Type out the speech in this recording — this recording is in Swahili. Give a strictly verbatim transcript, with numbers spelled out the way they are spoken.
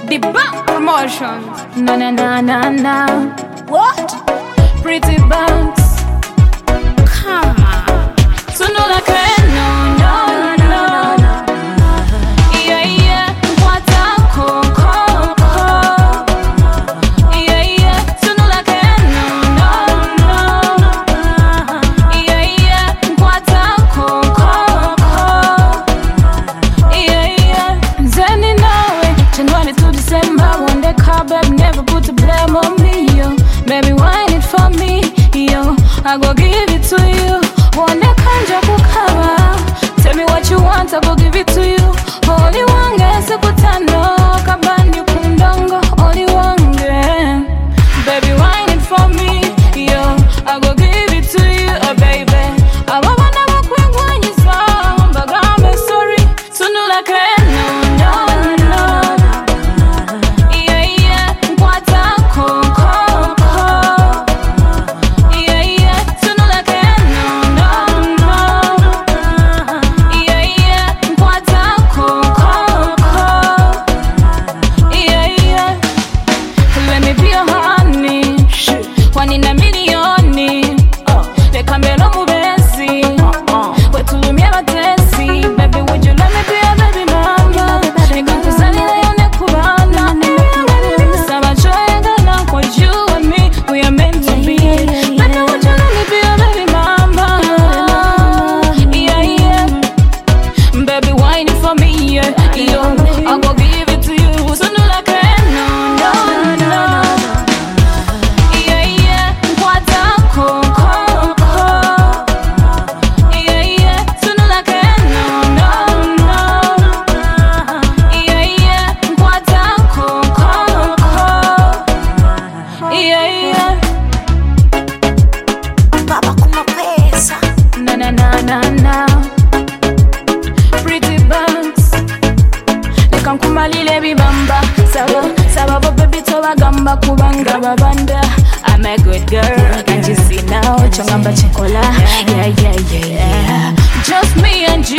The bank promotion. Na na na na na. What? Pretty banks. Come on. So no like no no no no. Yeah yeah. What a coco coco. Yeah yeah. So no like no no no. Yeah yeah. What a coco coco. Yeah yeah. Zeni nawe January to December. One day car babe never put the blame on me yo. Baby wine it for me yo. I go give it to you. One day kanja kukaba. Tell me what you want, I go give it to you. Holy wange sekutano kabandi kundongo. Holy wange, baby wine it for me yo. I go give it to you, oh baby. I wanna walk when when you saw, but I'm sorry. So no like no no no. Yeah yeah, what a coco coco. Yeah yeah, so no like no no no. Yeah yeah, what a coco coco. Yeah yeah, let me be your honey. One in a million. They come below mubesi. What to me about Tessie? Baby, would you let me be your baby mama? They come to sell it on the Cubana. Savachoy gonna call you and me. We are meant to be. Baby, would you let me be your baby mama? Yeah, yeah. Baby, wine it for me, yeah. Yo, I'll go give it to you. So no like no, no, no. Yeah, yeah. What a coco coco. Yeah, yeah. So no like no, no, no. Yeah, yeah. What a coco coco. Yeah, yeah. Baba kuma pesa. Na na na na na. Pretty banks. Nekankumalile bibamba. Saba saba bo baby toba gamba kubanga babanda. I'm a good girl, can't you see now? Chongamba chikola. Yeah yeah yeah yeah. Just me and